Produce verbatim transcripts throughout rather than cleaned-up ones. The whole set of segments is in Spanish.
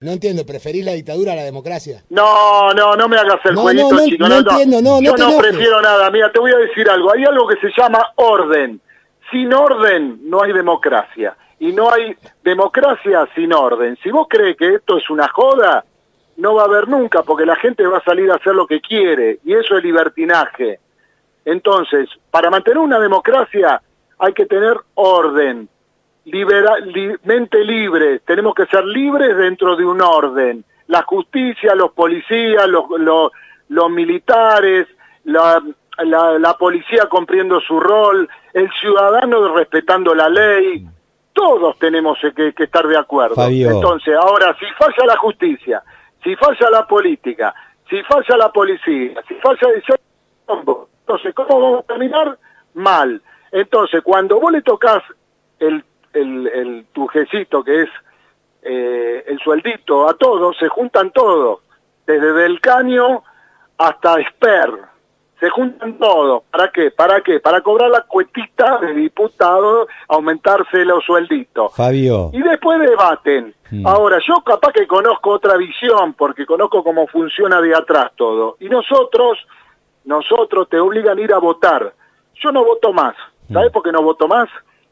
No entiendo, ¿preferís la dictadura a la democracia? No, no, no me hagas el No, jueguito, no, no, chico. no entiendo, no, no Yo te no enojes. prefiero nada. Mira, te voy a decir algo. Hay algo que se llama orden. Sin orden no hay democracia. Y no hay democracia sin orden. Si vos crees que esto es una joda, no va a haber nunca, porque la gente va a salir a hacer lo que quiere. Y eso es libertinaje. Entonces, para mantener una democracia hay que tener orden. Libera, li, mente libre, tenemos que ser libres dentro de un orden. La justicia, los policías, los, los, los militares, la, la, la policía cumpliendo su rol, el ciudadano respetando la ley, todos tenemos que, que estar de acuerdo. Fabio. Entonces, ahora, si falla la justicia, si falla la política, si falla la policía, si falla el... Entonces, ¿cómo vamos a terminar? Mal. Entonces, cuando vos le tocas el El, el tujecito que es eh, el sueldito a todos, se juntan todos, desde Del Caño hasta Esper, se juntan todos. ¿Para qué? ¿Para qué? Para cobrar la cuetita de diputado, aumentarse los suelditos. Fabio. Y después debaten. Hmm. Ahora, yo capaz que conozco otra visión, porque conozco cómo funciona de atrás todo. Y nosotros, nosotros te obligan a ir a votar. Yo no voto más. ¿Sabes hmm. por qué no voto más?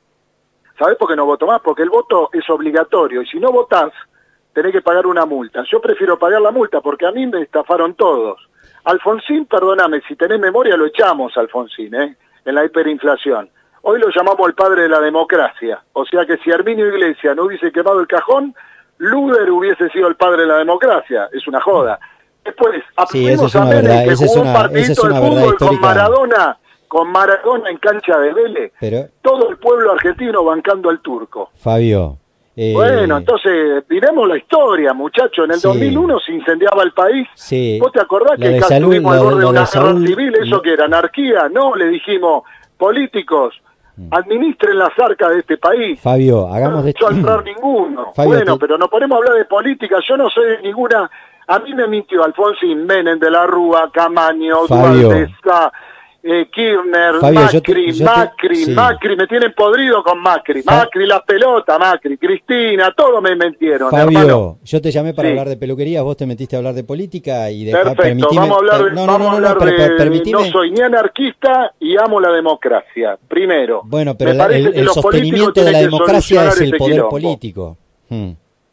¿Sabés por qué no voto más? Porque el voto es obligatorio, y si no votás, tenés que pagar una multa. Yo prefiero pagar la multa, porque a mí me estafaron todos. Alfonsín, perdóname, si tenés memoria, lo echamos, Alfonsín, ¿eh? En la hiperinflación. Hoy lo llamamos el padre de la democracia. O sea que si Herminio Iglesias no hubiese quemado el cajón, Luder hubiese sido el padre de la democracia. Es una joda. Después, aprendimos sí, a Menem, que esa jugó es una, un partidito de fútbol con Maradona... con Maradona en cancha de Vélez, pero todo el pueblo argentino bancando al turco. Fabio. Eh... Bueno, entonces, miremos la historia, muchachos. En el sí. dos mil uno se incendiaba el país. Sí. ¿Vos te acordás que casi estuvimos al borde de una guerra civil? ¿Eso lo... que era anarquía? No, le dijimos, políticos, administren las arcas de este país. Fabio, hagamos de... No echó a entrar ninguno. Fabio, bueno, te... pero no podemos hablar de política. Yo no soy de ninguna... A mí me mintió Alfonsín, Menem de la Rúa, Camaño, Duarte, Sá... Eh, Kirchner, Fabio, Macri, yo te, yo Macri, te, sí. Macri, me tienen podrido con Macri, Fa Macri, la pelota, Macri, Cristina, todo me mentieron. Fabio, hermano. Yo te llamé para sí. hablar de peluquerías, vos te metiste a hablar de política y de Perfecto, vamos a hablar de, no, vamos no, no, a hablar no, de, per, permitime... no soy ni anarquista y amo la democracia, primero. Bueno, pero me el, el sostenimiento de la democracia es el poder quilombo. político. Hmm.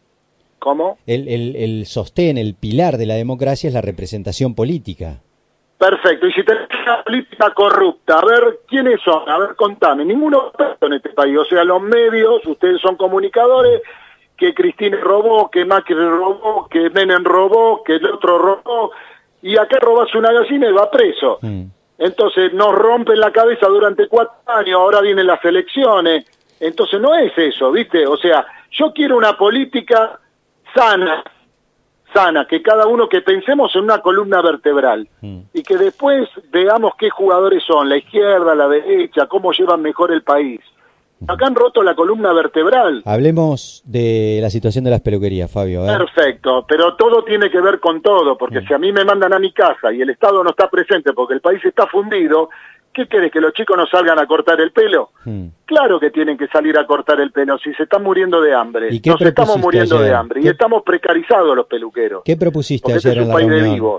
¿Cómo? El, el, el sostén, el pilar de la democracia es la representación política. Perfecto, y si tenés una política corrupta, a ver, ¿quiénes son? A ver, contame, ninguno en este país, o sea, los medios, ustedes son comunicadores, que Cristina robó, que Macri robó, que Menem robó, que el otro robó, y acá robas una gallina y va preso. Mm. Entonces nos rompen la cabeza durante cuatro años, ahora vienen las elecciones, entonces no es eso, ¿viste? O sea, yo quiero una política sana, sana, que cada uno que pensemos en una columna vertebral mm. y que después veamos qué jugadores son, la izquierda, la derecha, cómo llevan mejor el país. Acá han roto la columna vertebral. Hablemos de la situación de las peluquerías, Fabio. ¿eh? Perfecto, pero todo tiene que ver con todo, porque mm. si a mí me mandan a mi casa y el Estado no está presente porque el país está fundido, ¿qué querés, que los chicos no salgan a cortar el pelo? Mm. Claro que tienen que salir a cortar el pelo, si se están muriendo de hambre. ¿Y qué Nos estamos muriendo ayer? de hambre ¿Qué? Y estamos precarizados los peluqueros. ¿Qué propusiste porque ayer este es en un la país reunión? de vivos.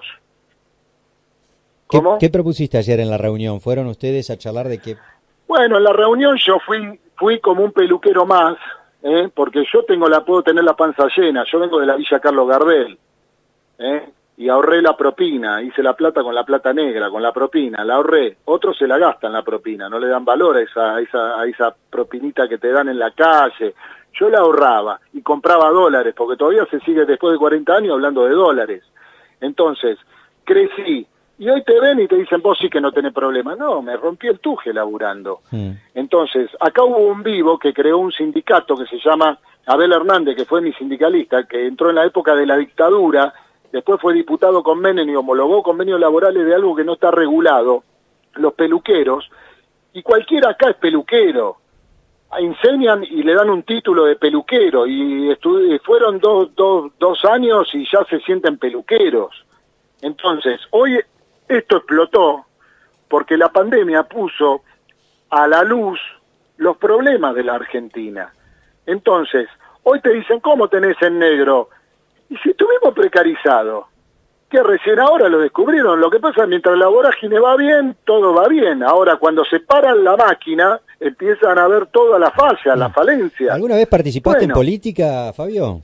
¿Qué, ¿Cómo? ¿Qué propusiste ayer en la reunión? ¿Fueron ustedes a charlar de qué? Bueno, en la reunión yo fui fui como un peluquero más, ¿eh? Porque yo tengo la puedo tener la panza llena. Yo vengo de la Villa Carlos Gardel, ¿eh? Y ahorré la propina, hice la plata con la plata negra, con la propina, la ahorré. Otros se la gastan la propina, no le dan valor a esa, a esa, a esa propinita que te dan en la calle. Yo la ahorraba y compraba dólares, porque todavía se sigue después de cuarenta años hablando de dólares. Entonces, crecí. Y hoy te ven y te dicen, vos sí que no tenés problema. No, me rompí el tuje laburando. Mm. Entonces, acá hubo un vivo que creó un sindicato que se llama Abel Hernández, que fue mi sindicalista, que entró en la época de la dictadura, después fue diputado con Menem y homologó convenios laborales de algo que no está regulado, los peluqueros, y cualquiera acá es peluquero. Enseñan y le dan un título de peluquero, y fueron dos, dos, dos años y ya se sienten peluqueros. Entonces, hoy esto explotó porque la pandemia puso a la luz los problemas de la Argentina. Entonces, hoy te dicen, ¿cómo tenés en negro? Y si estuvimos precarizados, que recién ahora lo descubrieron, lo que pasa es que mientras la vorágine va bien, todo va bien. Ahora, cuando se paran la máquina, empiezan a ver todas las fallas, las falencias. ¿Alguna vez participaste Bueno, en política, Fabio?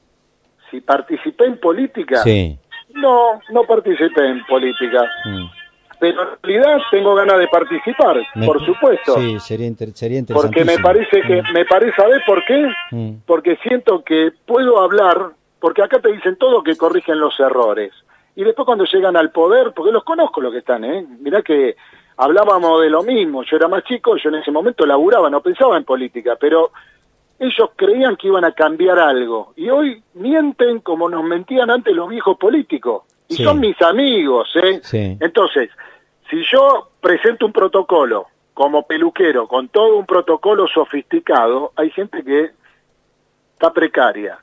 Si participé en política, Sí. no, no participé en política. Mm. Pero en realidad tengo ganas de participar, Me- por supuesto. Sí, sería, inter- sería Porque interesantísimo. me parece que, Mm. me parece, ¿sabés por qué? Mm. Porque siento que puedo hablar, porque acá te dicen todo que corrigen los errores. Y después cuando llegan al poder, porque los conozco los que están, ¿eh? Mirá que hablábamos de lo mismo, yo era más chico, yo en ese momento laburaba, no pensaba en política, pero ellos creían que iban a cambiar algo. Y hoy mienten como nos mentían antes los viejos políticos. Y Sí. son mis amigos, ¿eh? Sí. Entonces, si yo presento un protocolo como peluquero, con todo un protocolo sofisticado, hay gente que está precaria.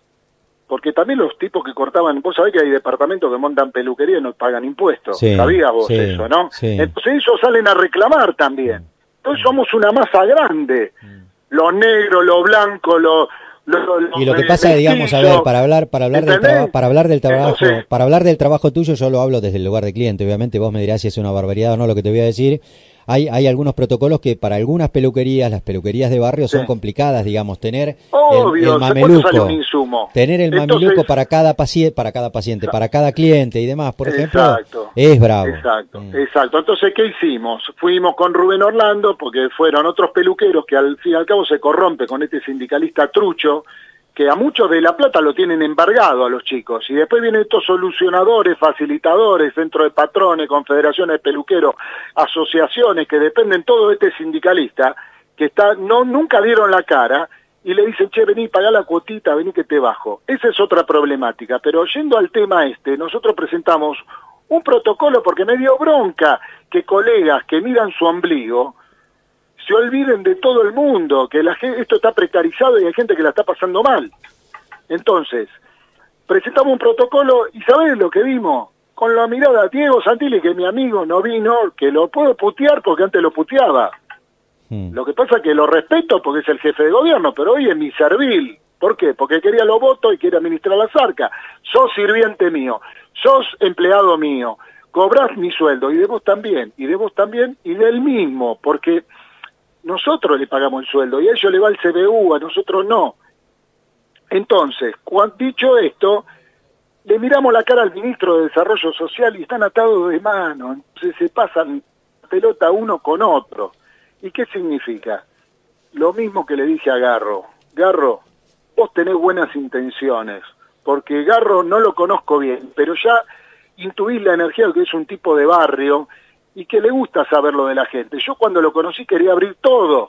Porque también los tipos que cortaban, vos sabés que hay departamentos que montan peluquería y no pagan impuestos. Sí, ¿Sabías vos sí, eso, no? sí. Entonces ellos salen a reclamar también. Entonces somos una masa grande. Lo negro, lo blanco, lo... lo- lo- Y lo que eh, pasa, digamos, a ver, mestizo. para hablar, para hablar del ¿Entendés? trabajo, para hablar del trabajo, Entonces, para hablar del trabajo tuyo, yo lo hablo desde el lugar de cliente. Obviamente, vos me dirás si es una barbaridad o no lo que te voy a decir. Hay, hay algunos protocolos que para algunas peluquerías, las peluquerías de barrio, son Sí. complicadas, digamos, tener el, obvio, el ¿cuánto mameluco, sale un insumo? tener el Entonces, mameluco para cada paciente, para cada paciente, para cada cliente y demás, por ejemplo, Exacto. es bravo. Exacto, Mm. exacto. Entonces, ¿qué hicimos? Fuimos con Rubén Orlando, porque fueron otros peluqueros que al fin y al cabo se corrompe con este sindicalista trucho, que a muchos de La Plata lo tienen embargado a los chicos, y después vienen estos solucionadores, facilitadores, centro de patrones, confederaciones de peluqueros, asociaciones que dependen todo de este sindicalista, que está no nunca dieron la cara, y le dicen, che, vení, pagá la cuotita, vení que te bajo. Esa es otra problemática, pero yendo al tema este, nosotros presentamos un protocolo porque me dio bronca que colegas que miran su ombligo se olviden de todo el mundo, que la gente, esto está precarizado y hay gente que la está pasando mal. Entonces, presentamos un protocolo y ¿sabés lo que vimos? Con la mirada, Diego Santilli, que mi amigo no vino, que lo puedo putear porque antes lo puteaba. Mm. Lo que pasa es que lo respeto porque es el jefe de gobierno, pero hoy es mi servil. ¿Por qué? Porque quería los votos y quiere administrar las arcas. Sos sirviente mío, sos empleado mío, cobrás mi sueldo y de vos también, y de vos también, y del mismo, porque nosotros le pagamos el sueldo y a ellos le va el C B U, a nosotros no. Entonces, cuando, dicho esto, le miramos la cara al ministro de Desarrollo Social y están atados de mano, entonces se pasan pelota uno con otro. ¿Y qué significa? Lo mismo que le dije a Garro. Garro, vos tenés buenas intenciones, porque Garro no lo conozco bien, pero ya intuís la energía de que es un tipo de barrio y que le gusta saber lo de la gente. Yo cuando lo conocí quería abrir todo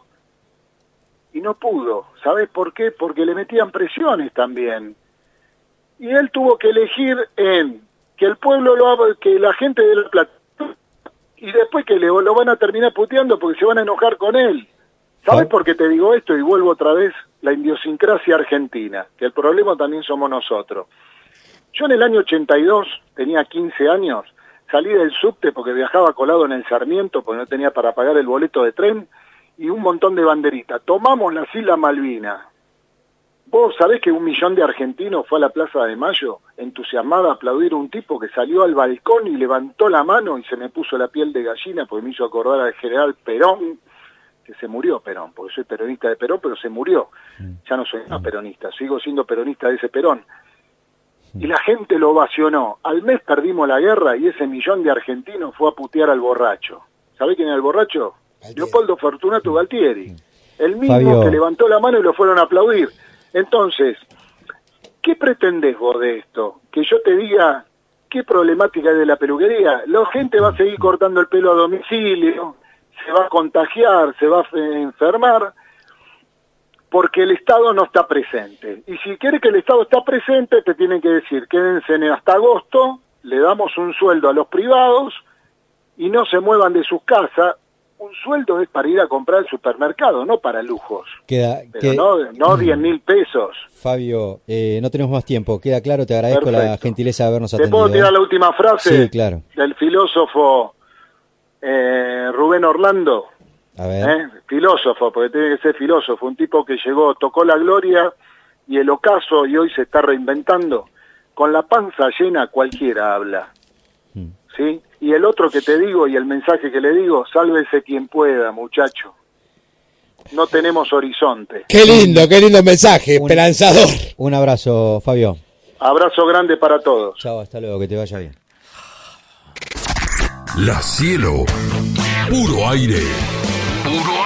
y no pudo. ¿Sabés por qué? Porque le metían presiones también. Y él tuvo que elegir en que el pueblo lo haga, que la gente de La Plata, y después que le, lo van a terminar puteando porque se van a enojar con él. ¿Sabés por qué te digo esto? Y vuelvo otra vez, la idiosincrasia argentina, que el problema también somos nosotros. Yo en el año ochenta y dos, tenía quince años, salí del subte porque viajaba colado en el Sarmiento, porque no tenía para pagar el boleto de tren, y un montón de banderitas. Tomamos las Islas Malvinas. ¿Vos sabés que un millón de argentinos fue a la Plaza de Mayo, entusiasmado a aplaudir a un tipo que salió al balcón y levantó la mano y se me puso la piel de gallina porque me hizo acordar al general Perón, que se murió Perón, porque soy peronista de Perón, pero se murió. Ya no soy más peronista, sigo siendo peronista de ese Perón. Y la gente lo ovacionó. Al mes perdimos la guerra y ese millón de argentinos fue a putear al borracho. ¿Sabés quién era el borracho? Galtieri. Leopoldo Fortunato Galtieri. El mismo Fabio. que levantó la mano y lo fueron a aplaudir. Entonces, ¿qué pretendés vos de esto? Que yo te diga qué problemática hay de la peluquería. La gente va a seguir cortando el pelo a domicilio, se va a contagiar, se va a enfermar, porque el Estado no está presente. Y si quiere que el Estado está presente, te tienen que decir, quédense hasta agosto, le damos un sueldo a los privados y no se muevan de sus casas. Un sueldo es para ir a comprar al supermercado, no para lujos. Queda, Pero que- no, no diez mil pesos. Fabio, eh, no tenemos más tiempo. Queda claro, te agradezco la Perfecto. gentileza de habernos ¿Te atendido. puedo tirar ¿eh? la última frase? Sí, claro. Del filósofo eh, Rubén Orlando. A ver. ¿Eh? Filósofo, porque tiene que ser filósofo, un tipo que llegó, tocó la gloria y el ocaso y hoy se está reinventando. con la panza llena cualquiera habla, Mm. ¿sí? Y el otro que te digo y el mensaje que le digo, sálvese quien pueda, muchacho. No tenemos horizonte. Qué lindo, qué lindo mensaje, Un- esperanzador. Un abrazo, Fabio. Abrazo grande para todos. Chao, hasta luego, que te vaya bien. La Cielo. Puro aire. Puro